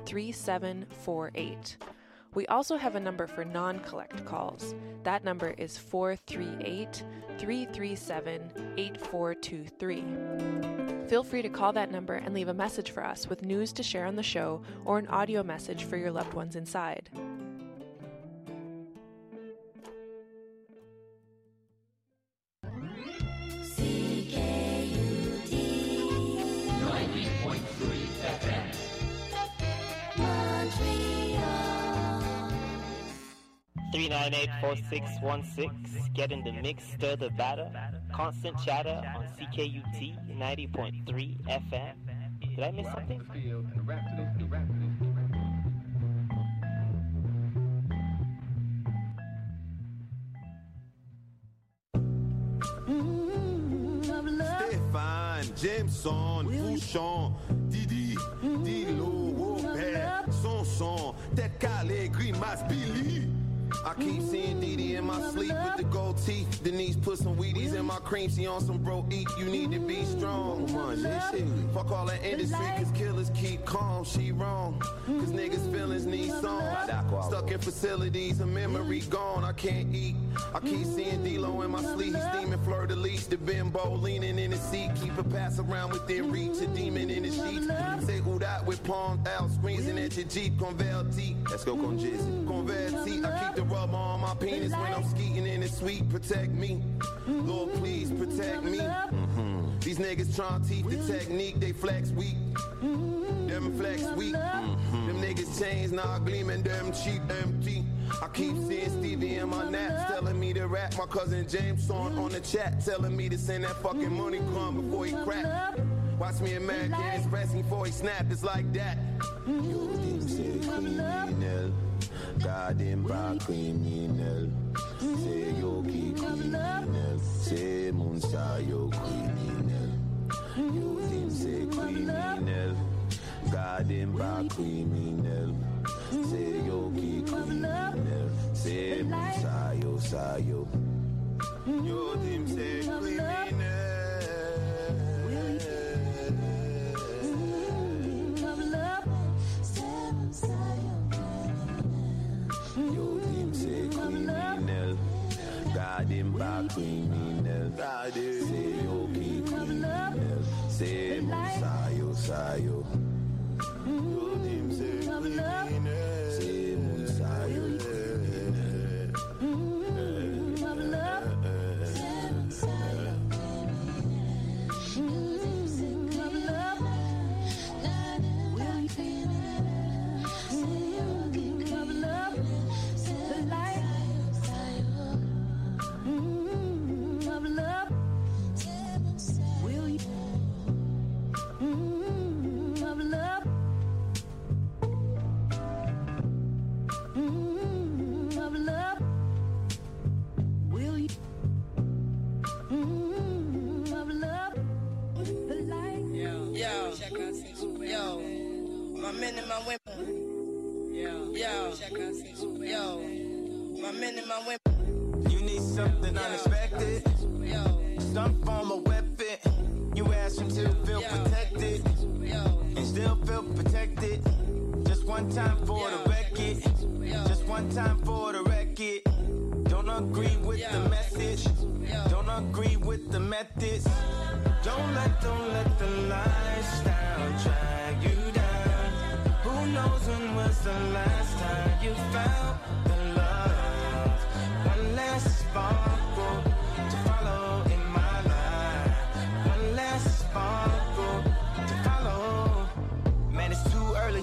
438-437-3748. We also have a number for non-collect calls. That number is 438-337-8423. Feel free to call that number and leave a message for us with news to share on the show or an audio message for your loved ones inside. CKUT 90.3 FM Montreal. 398-4616. Get in the mix, stir the batter. Constant chatter on CKUT 90.3 FM. Did I miss something? Stéphane, Jameson, Fouchon, Didi, Dilo, Robert, Sonson, tête calée, grimace, Billy. I keep seeing Didi in my sleep with the gold teeth. Denise put some Wheaties in my cream. She on some bro eat. You need to be strong. Fuck all that industry, cause killers keep calm. She wrong, cause niggas' feelings need songs. Stuck in facilities, a memory gone. I can't eat. I keep seeing D-Lo in my sleep. He's steaming Fleur de Lis. The bimbo leaning in the seat. Keep a pass around within reach. A demon in the sheets. Say who that with palmed out. Squeezing at your Jeep. Converti. Let's go con Jizzy. Converti. I keep the rubber on my penis when I'm skeeting in the sweet. Protect me. Lord, please protect me. These niggas trying to teach the technique. They flex weak. Them flex weak. Them niggas chains now gleaming. Them cheap empty. I keep seeing Stevie in my naps telling me to rap. My cousin James on the chat telling me to send that fucking money crumb before he crack. Watch me American Express before he snap. It's like that. You didn't say criminal. Garden bar criminal. Say yoki criminal. Say Munsa yo criminal. You didn't say criminal. Garden bar criminal. Say yoki criminal. Say Munsa yo sayo. You didn't say criminal. God him back criminal. God say okay criminal. Say Musayo Sayo. God him say criminal. Say Musayo You need something unexpected. Some form of weapon. You ask him to feel protected. And still feel protected. Just one time for the record. Just one time for the record. Don't agree with the message. Don't agree with the methods. Don't let the lifestyle drag you down. Who knows when was the last time you felt the love? One last sparkle to follow in my life. One last sparkle to follow. Man, it's too early.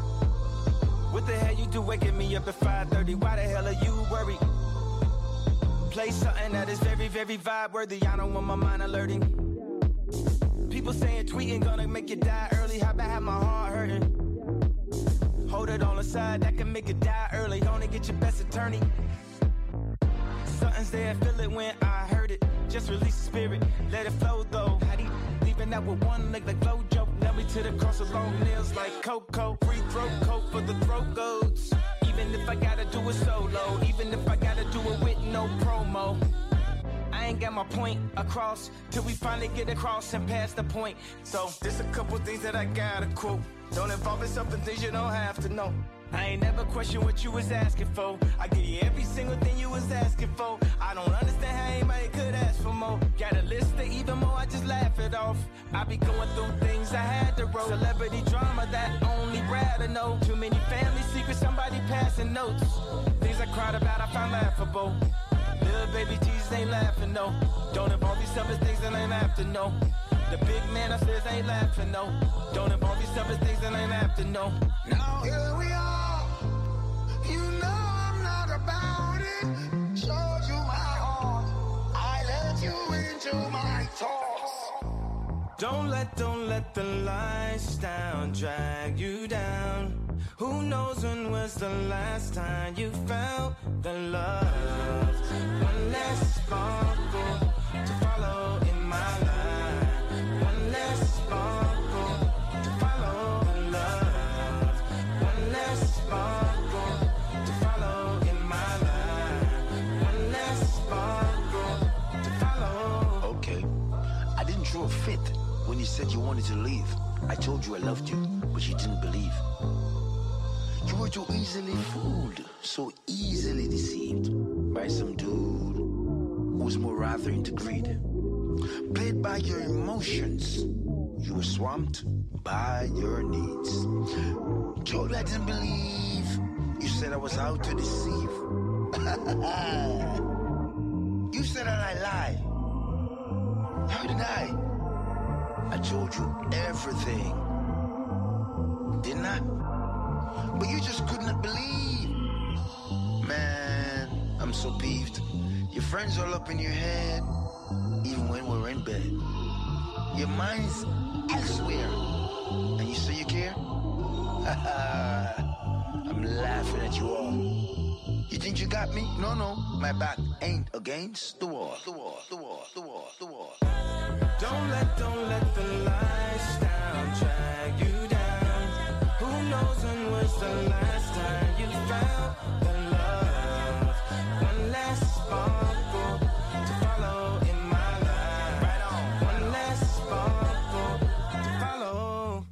What the hell you do waking me up at 5:30? Why the hell are you worried? Play something that is very, very vibe worthy. I don't want my mind alerting. People saying tweeting gonna make you die early. How about have my heart hurting? Hold it on the side, that can make it die early. Gonna get your best attorney. Something's there, feel it when I heard it. Just release the spirit, let it flow though. How do you leaving out with one leg like Flojo? Nail me to the cross with long nails like Coco. Free throat coat for the throat goats. Even if I gotta do it solo, even if I gotta do it with no promo. I ain't got my point across till we finally get across and pass the point. So there's a couple things that I gotta quote. Don't involve yourself in things you don't have to know. I ain't never questioned what you was asking for. I give you every single thing you was asking for. I don't understand how anybody could ask for more. Got a list of even more, I just laugh it off. I be going through things I had to roll. Celebrity drama that only Brad to know. Too many family secrets, somebody passing notes. Things I cried about, I found laughable. Little baby Jesus ain't laughing, no. Don't involve yourself in things that ain't have to know. The big man upstairs ain't laughing, no. Don't involve yourself in things that ain't have to know. Now here we are. You know I'm not about it. Showed you my heart. I let you into my thoughts. Don't let the lights down drag you down. Who knows when was the last time you felt the love? One less sparkle to follow in my life. One less sparkle to follow the love. One less sparkle to follow in my life. One less sparkle to follow. Okay, I didn't throw a fit when you said you wanted to leave. I told you I loved you, but you didn't believe. You were too easily fooled, so easily deceived by some dude who was more rather into greed. Played by your emotions, you were swamped by your needs. Told you I didn't believe, you said I was out to deceive. You said that I lied. How did I told you everything, didn't I? But you just couldn't believe. Man, I'm so peeved. Your friends all up in your head, even when we're in bed. Your mind's elsewhere, and you say you care? I'm laughing at you all. You think you got me? No, my back ain't against the wall. The wall. Don't let the lights down drag you down. Who knows when was the last time you found the love? One less sparkle to follow in my life. Right on. One less sparkle to follow.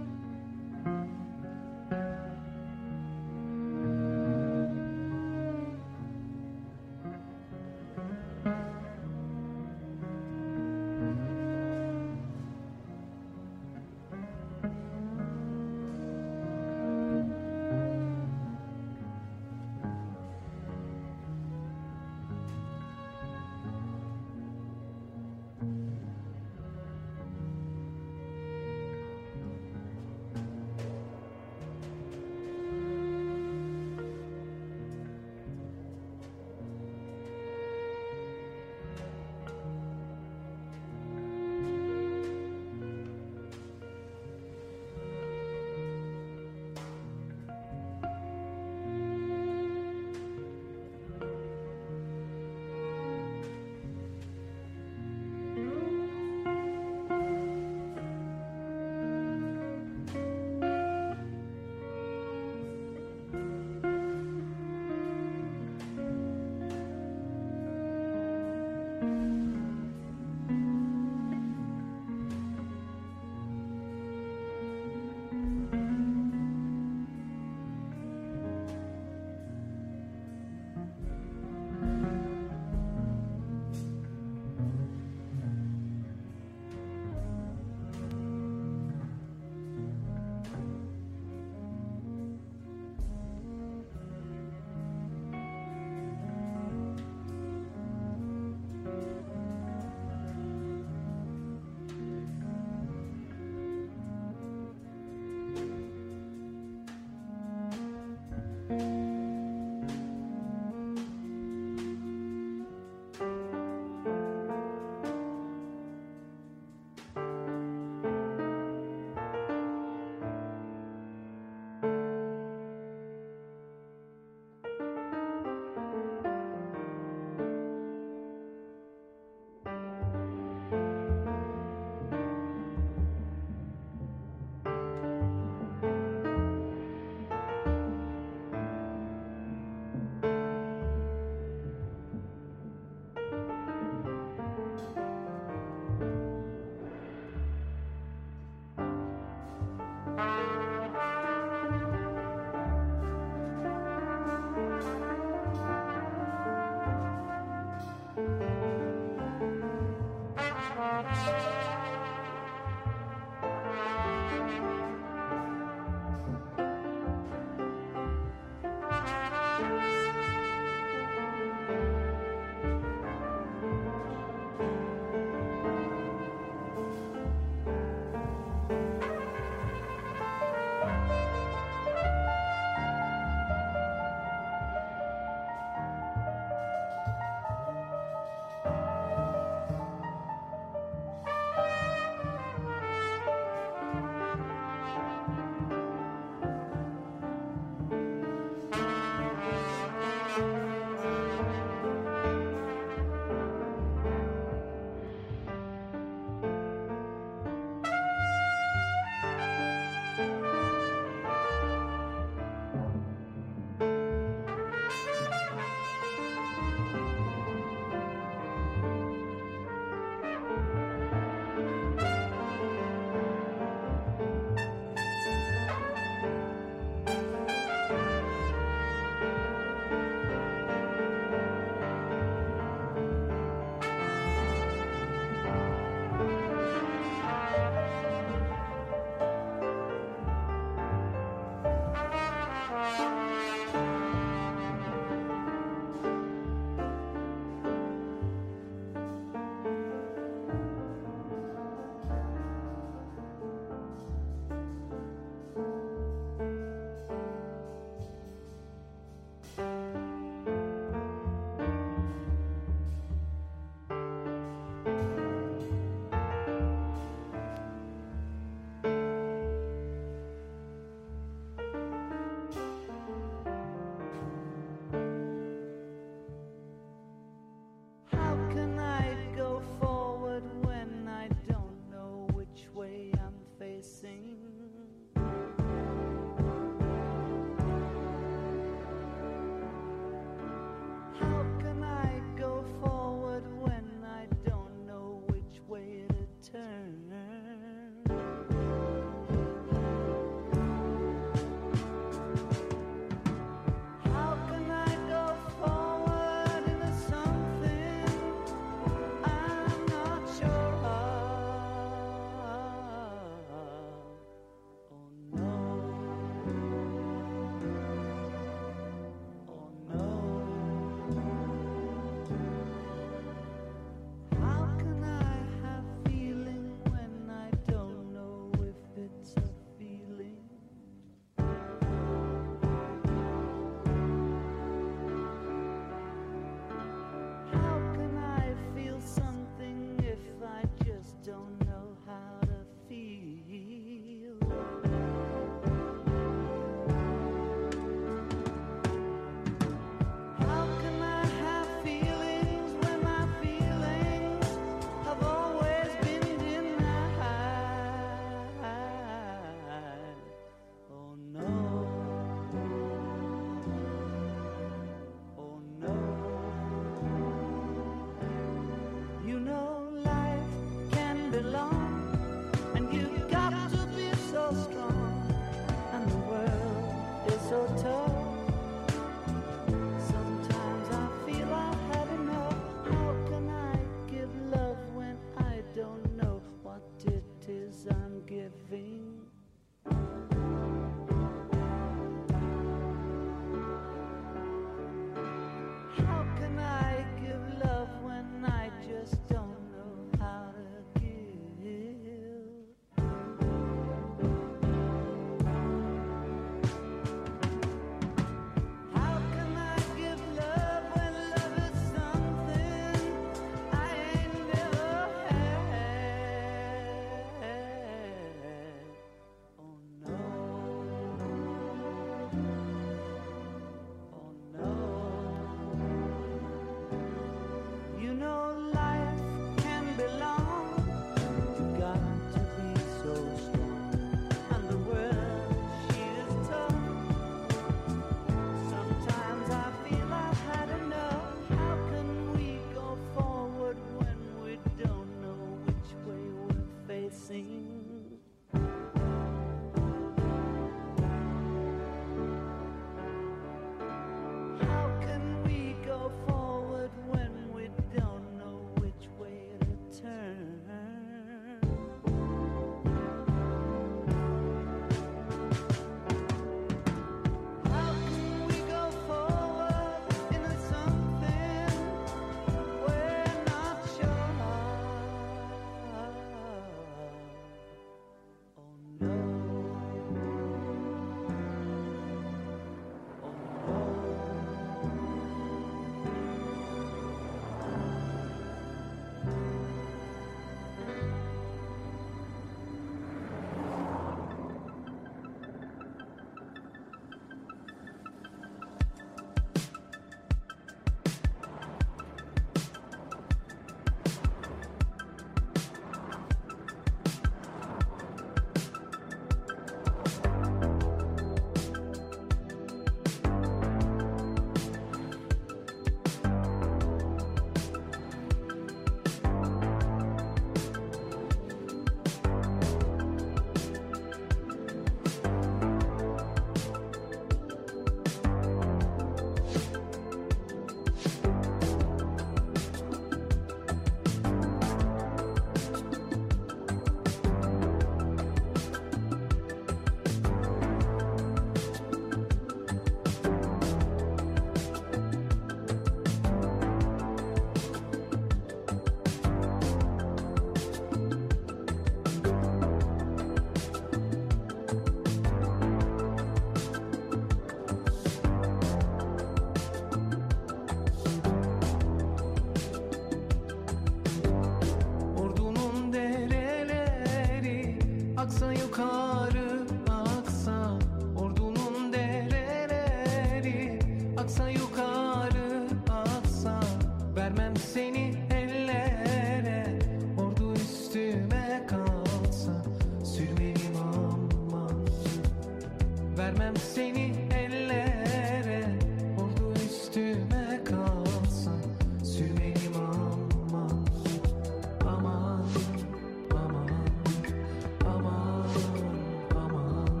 aksa yukarı aksa, vermem seni ellere, ordu üstüme kalsa, sürmelim aman. Vermem seni ellere, ordu üstüme kalsa, sürmelim aman. Aman, aman, aman, aman.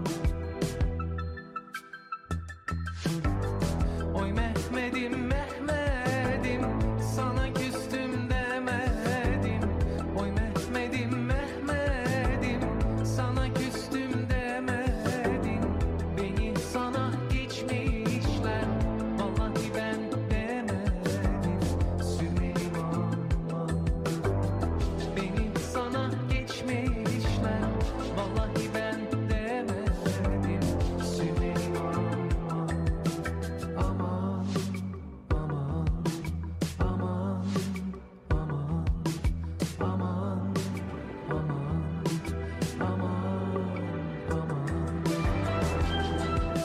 Oy Mehmet'im, Mehmet'im, sana küstüm demedim. Oy Mehmet'im, Mehmet'im, sana küstüm demedim. Beni sana geçmişler, vallahi ben demedim. Sürmelim aman. Beni sana geçmişler, vallahi ben demedim. Sürmelim aman. Aman, aman, aman, aman, aman, aman, aman, aman.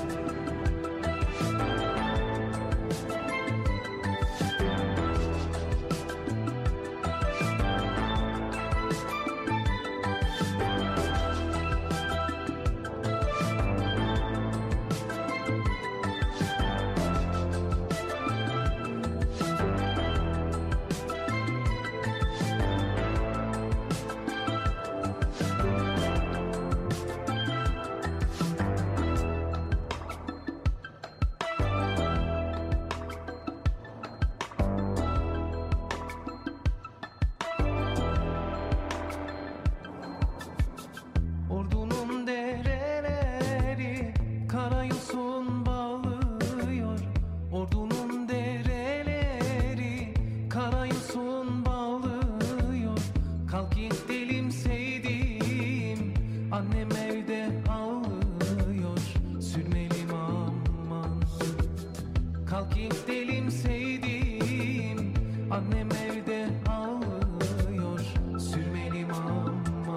Ordunun dereleri karayosun bağlıyor. Ordunun dereleri karayosun bağlıyor. Kalk gidelim sevdiğim, annem evde ağlıyor. Sürmelim aman. Kalk gidelim sevdiğim, annem evde ağlıyor. Sürmelim aman.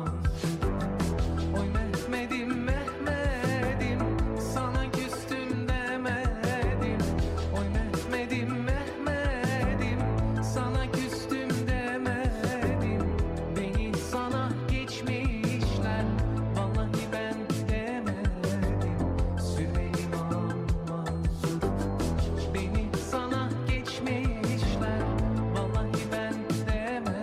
Oy Mehmet'im, Mehmet'im, sana küstüm demedim. Oy Mehmet'im, Mehmet'im, sana küstüm demedim. Beni sana geçmişler, vallahi ben demedim. Sürmelim aman. Beni sana geçmişler, vallahi ben demedim.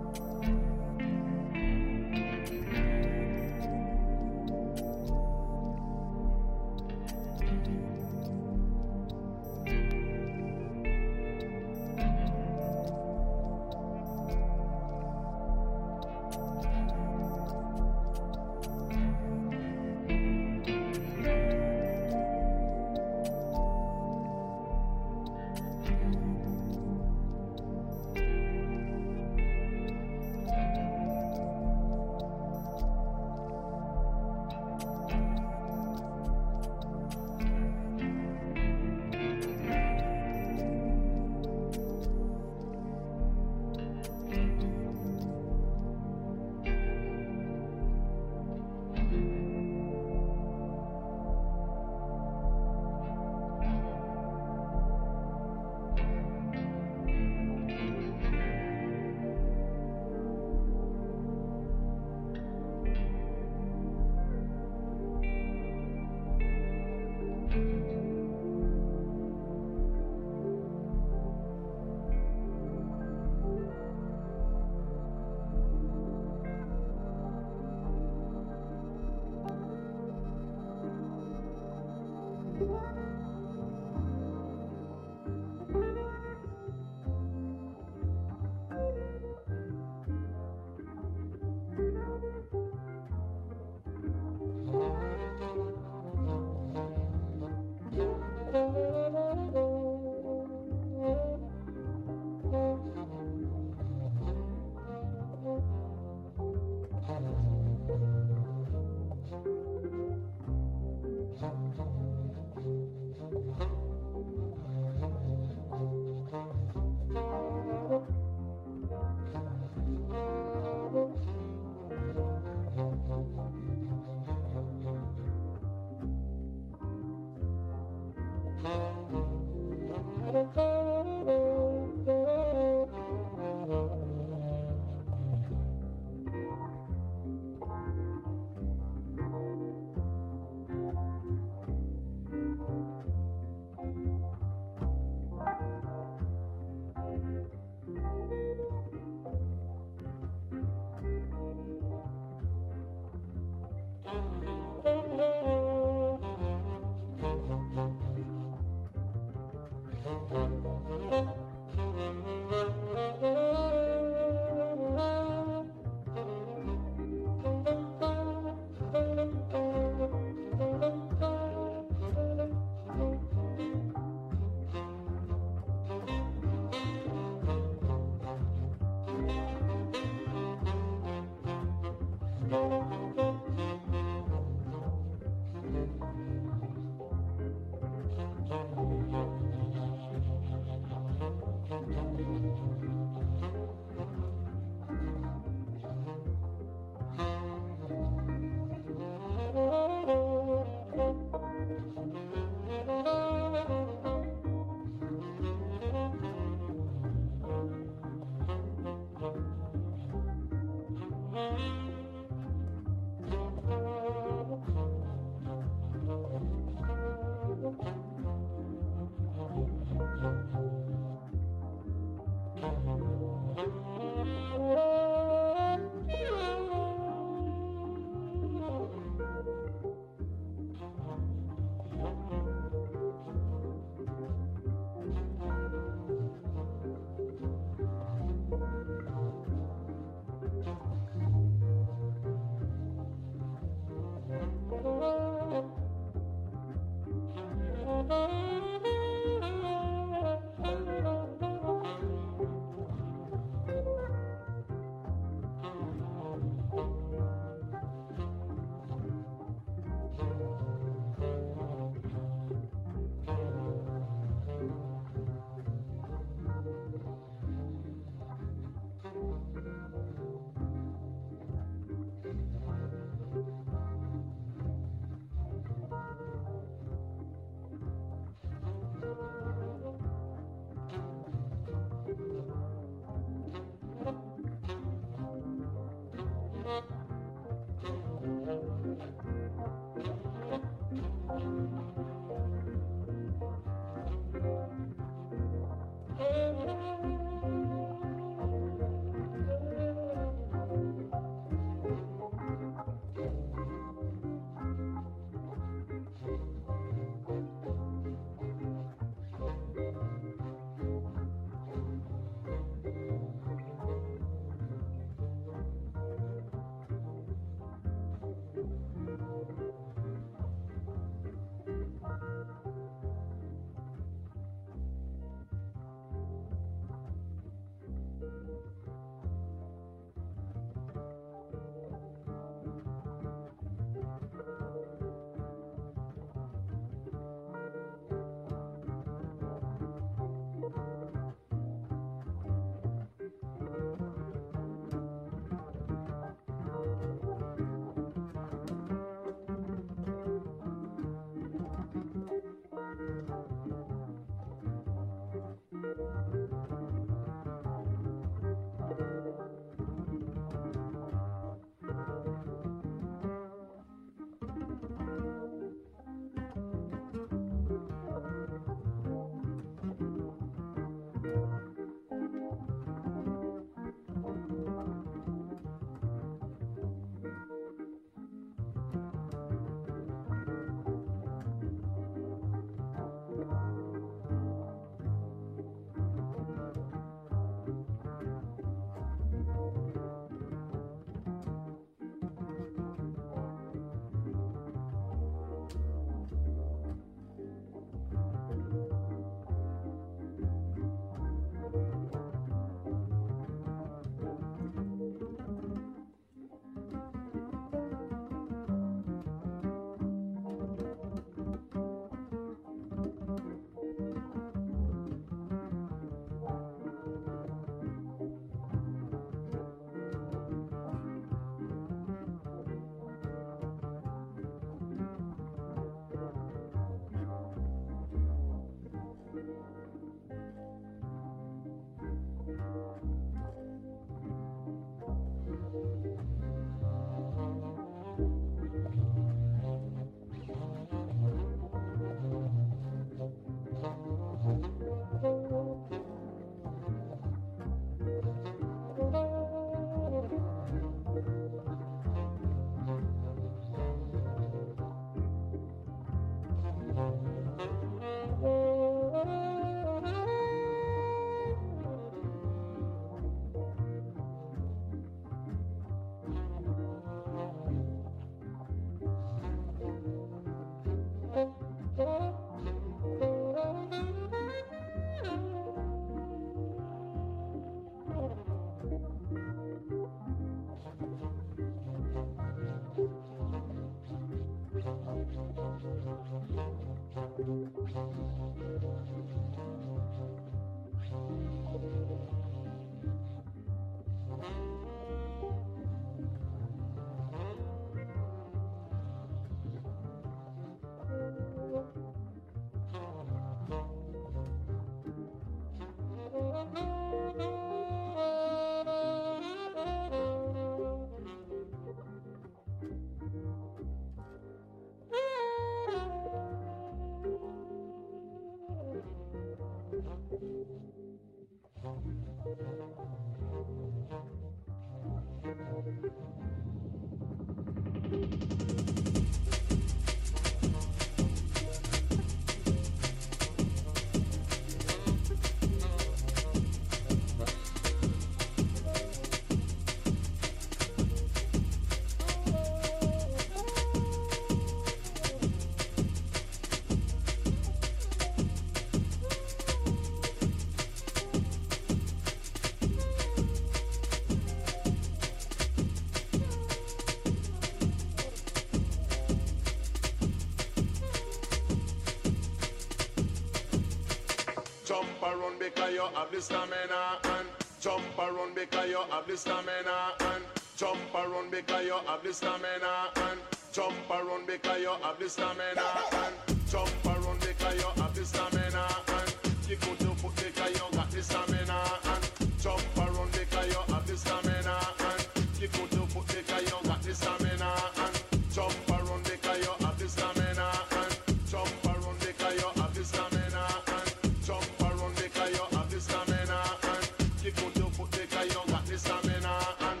Jump around because you have the stamina and jump around because you have the stamina and jump around because you have the stamina and jump around because you have the stamina and jump around because you have the stamina and you could do put because you got the stamina and jump around because you have the stamina and you could do put because you got the stamina and jump around because you have the stamina and jump around because you have the stamina and jump around because you have the stamina and you could do put because you got the stamina and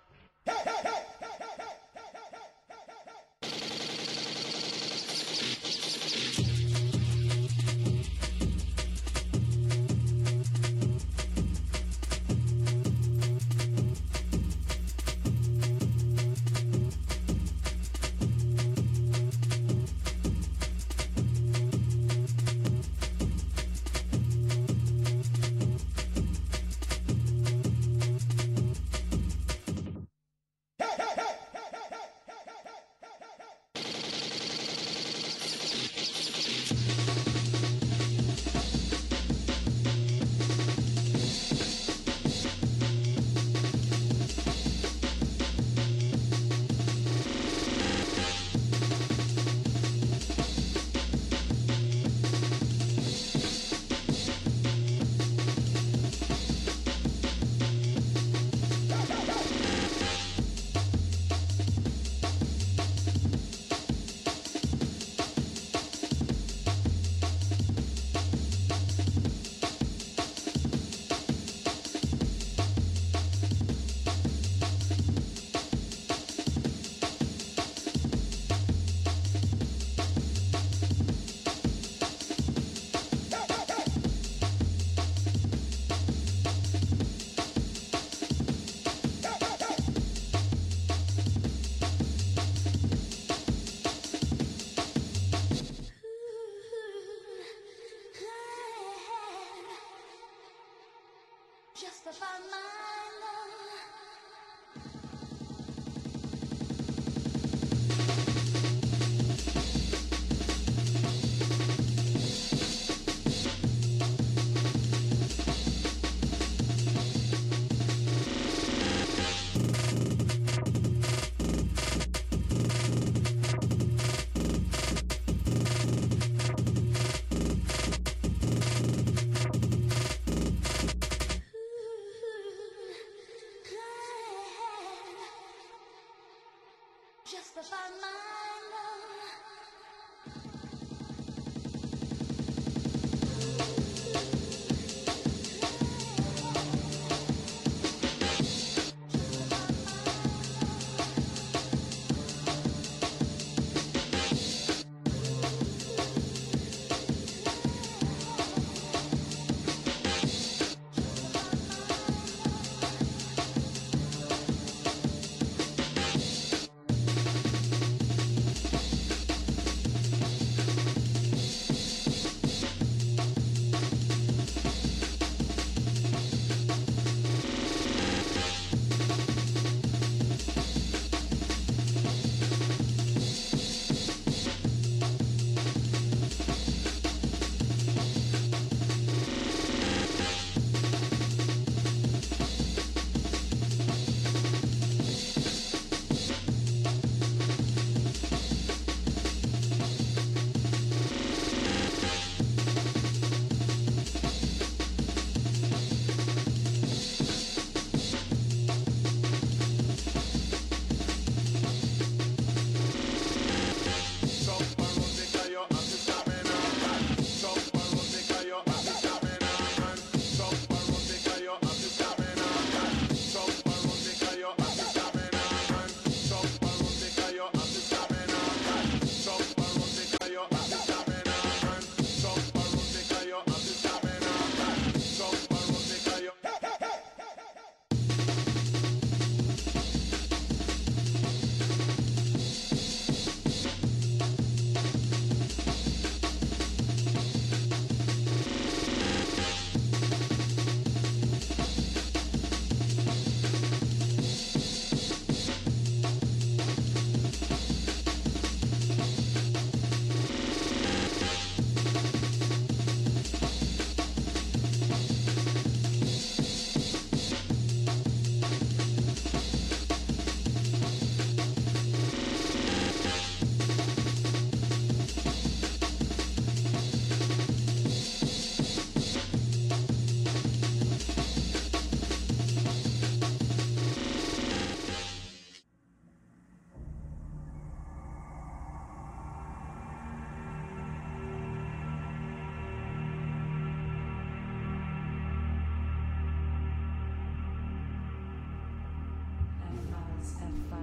Justify my love.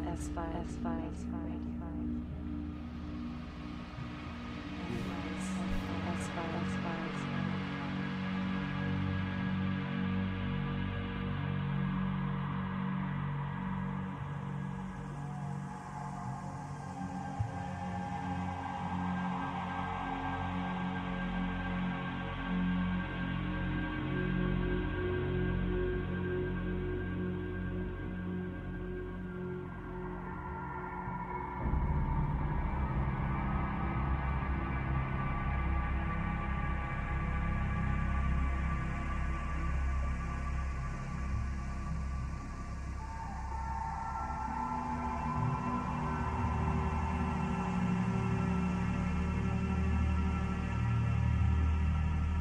S5.